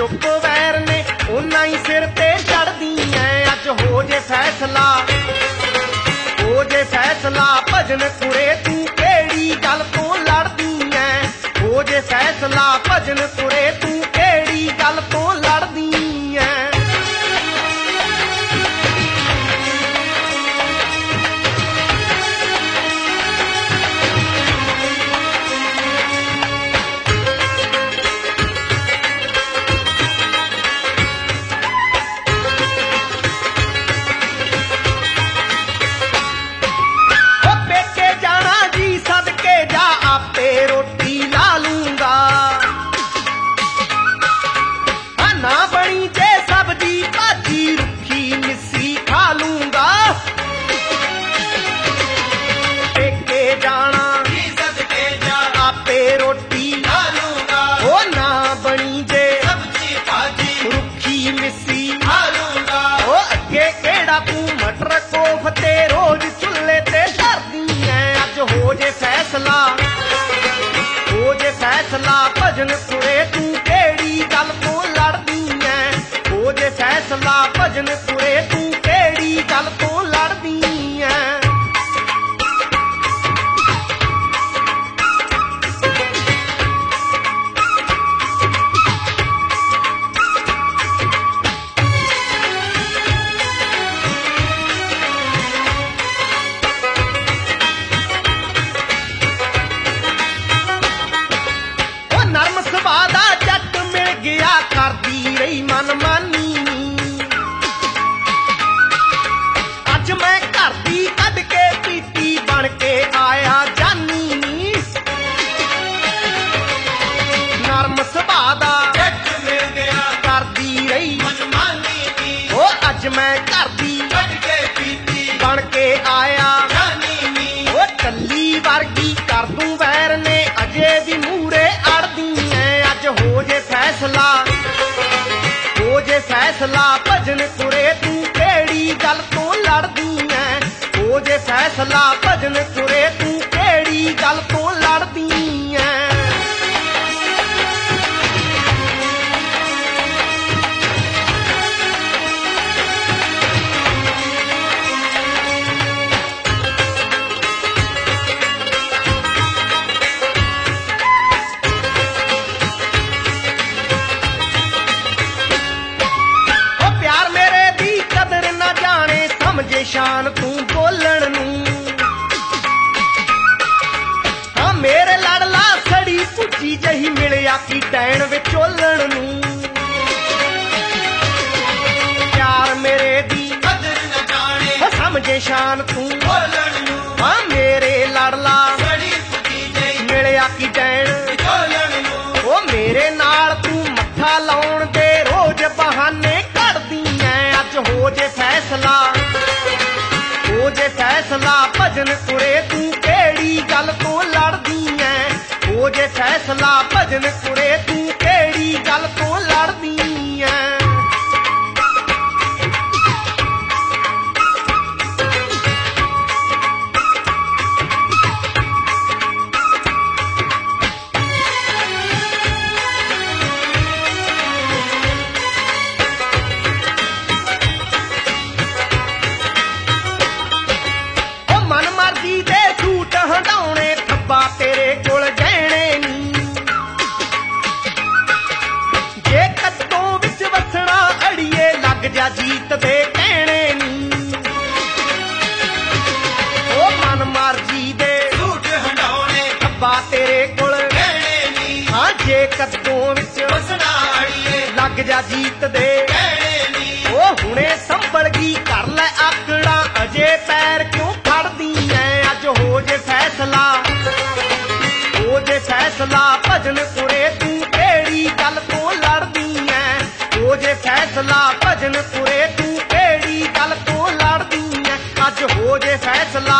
ਚੁੱਪ ਵੈਰ ਨੇ ਉਹਨਾਂ ਹੀ ਸਿਰ ਤੇ ਚੜਦੀ ਐ। ਅੱਜ ਹੋ ਜੇ ਫੈਸਲਾ, ਹੋ ਜੇ ਫੈਸਲਾ, ਭਜਨ ਕੁੜੇ ਤੂੰ ਕਿਹੜੀ ਗੱਲ ਤੋਂ ਲੜਦੀ ਐ। ਹੋ ਜੇ ਫੈਸਲਾ, ਭਜਨ ਕੁੜੇ ਤੂੰ ਕਿਹੜੀ ਗੱਲ ਤੋਂ ਲੜਦੀ ਐ। ਆਪੇ ਰੋਟੀ ਲਾ ਲੂੰਗਾ, ਨਾ ਬਣੀ ਜੇ ਸਬਜ਼ੀ ਭਾਜੀ ਰੁੱਖੀ ਮਿੱਸੀ ਖਾ ਲੂੰਗਾ। ਪੇਕੇ ਜਾਣਾ ਜੀ ਸਦਕੇ ਜਾ, ਆਪੇ ਰੋਟੀ ਲਾ ਲੂੰਗਾ, ਉਹ ਨਾ ਬਣੀ ਜੇ ਸਬਜ਼ੀ ਭਾਜੀ ਰੁੱਖੀ ਮਿੱਸੀ ਖਾ ਲੂੰਗਾ। ਉਹ ਅੱਗੇ ਕਿਹੜਾ ਤੂੰ ਮਟਰ ਕੋਫਤੇ ਰੋਜ਼ ਚੁੱਲ੍ਹੇ ਤੇ ਧਰਦੀ ਐ। ਅੱਜ ਹੋ ਜੇ ਫੈਸਲਾ, ਹੋ ਜੇ ਫੈਸਲਾ, ਭਜਨ ਕੁੜੇ ਤੂੰ ਕਿਹੜੀ ਗੱਲ ਤੋਂ ਲੜਦੀ ਐ। ਹੋ ਜੇ ਫੈਸਲਾ, ਭਜਨ ਕੁੜੇ ਤੂੰ ਕਿਹੜੀ ਗੱਲ ਤੋਂ ਲੜਦੀ ਐ। ਨਰਮ ਸੁਭਾਅ ਦਾ ਜੱਟ ਮਿਲ ਗਿਆ, ਕਰਦੀ ਰਹੀ ਮਨਮਾਨੀ। ਅੱਜ ਮੈਂ ਘਰ ਦੀ ਕੱਢ ਕੇ ਪੀਤੀ, ਬਣ ਕੇ ਆਇਆ ਜਾਨੀ। ਨਰਮ ਸੁਭਾਅ ਦਾ ਜੱਟ ਮਿਲ ਗਿਆ, ਕਰਦੀ ਰਹੀ ਮਨਮਾਨੀ। ਉਹ ਅੱਜ ਮੈਂ ਘਰ ਦੀ ਕੱਢ ਕੇ ਪੀਤੀ, ਬਣ ਕੇ ਆਇਆ ਜਾਨੀ। ਉਹ ਕੱਲੀ ਵਰਗੀ ਕਰ ਦੂੰ ਵੈਰ ਨੇ, ਅਜੇ ਵੀ ਮੂਹਰੇ ਹੋ ਜੇ ਫੈਸਲਾ, ਹੋ ਜੇ ਫੈਸਲਾ, ਭਜਨ ਕੁੜੇ ਤੂੰ ਕਿਹੜੀ ਗੱਲ ਤੋਂ ਲੜਦੀ ਐ। ਹੋ ਜੇ ਫੈਸਲਾ, ਭਜਨ ਕੁੜੇ ਤੂੰ ਕਿਹੜੀ ਗੱਲ ਤੋਂ ਲੜਦੀ ਐ। ਸਮਝੇ ਸ਼ਾਨ ਤੂੰ ਬੋਲਣ ਨੂੰ, ਹਾਂ ਮੇਰੇ ਲੜਲਾ ਸੜੀ ਭੁੱਜੀ ਜਹੀ ਮਿਲਿਆ ਕੀ ਡੈਣ ਵਿਚੋਲਣ ਨੂੰ। ਪਿਆਰ ਮੇਰੇ ਦੀ ਕਦਰ ਨਾ ਜਾਣੇ, ਸਮਝੇ ਸ਼ਾਨ ਤੂੰ ਬੋਲਣ ਨੂੰ, ਹਾਂ ਮੇਰੇ ਲੜਲਾ ਸੜੀ ਭੁੱਜੀ ਜਹੀ ਮਿਲਿਆ ਕੀ ਡੈਣ ਵਿਚੋਲਣ ਨੂੰ। ਉਹ ਮੇਰੇ ਨਾਲ ਤੂੰ ਮੱਥਾ ਲਾਉਣ ਦੇ ਰੋਜ਼ ਬਹਾਨੇ ਕੱਢਦੀ ਐ। ਅੱਜ ਹੋ ਜੇ ਫੈਸਲਾ, ਹੋ ਜੇ ਫੈਸਲਾ, ਭਜਨ ਕੁੜੇ ਤੂੰ ਕਿਹੜੀ ਗੱਲ ਤੋਂ ਲੜਦੀ ਐ। ਹੋ ਜੇ ਫੈਸਲਾ, ਭਜਨ ਕੁੜੇ ਤੂੰ ਕਿਹੜੀ ਗੱਲ ਤੋਂ ਲੜਦੀ ਐ। ਹੰਡਾਉਣੇ ਥੱਬਾ ਤੇਰੇ ਕੋਲ ਗਹਿਣੇ ਨੀ, ਜੇ ਕੱਦੋਂ ਵਿੱਚ ਵਸਣਾ ਅੜੀਏ ਲੱਗ ਜਾ ਜੀਤ ਦੇ ਕਹਿਣੇ ਨੀ। ਉਹ ਮਨ ਮਰਜੀ ਦੇ ਝੂਠ ਹੰਡਾਉਣੇ ਥੱਬਾ ਤੇਰੇ ਕੋਲ ਗਹਿਣੇ ਨੀ, ਹਾਂ ਜੇ ਕੱਦੋਂ ਵਿੱਚ ਵਸਣਾ ਅੜੀਏ ਲੱਗ ਜਾ ਜੀਤ ਦੇ ਕਹਿਣੇ ਨੀ। ਉਹ ਹੁਣੇ ਸੰਭਲ ਗਈ ਕਰ ਲੈ ਆਕੜਾ, ਅਜੇ ਪੈਰ ਕਿਉਂ ਫੜਦੀ ਐ। ਅੱਜ ਹੋ ਜੇ ਫੈਸਲਾ, ਹੋ ਜੇ ਫੈਸਲਾ, ਭਜਨ ਕੁੜੇ ਤੂੰ ਕਿਹੜੀ ਗੱਲ ਤੋਂ ਲੜਦੀ ਐ। ਹੋ ਜੇ ਫੈਸਲਾ, ਭਜਨ ਕੁੜੇ ਤੂੰ ਕਿਹੜੀ ਗੱਲ ਤੋਂ ਲੜਦੀ ਐ। ਅੱਜ ਹੋ ਜੇ ਫੈਸਲਾ,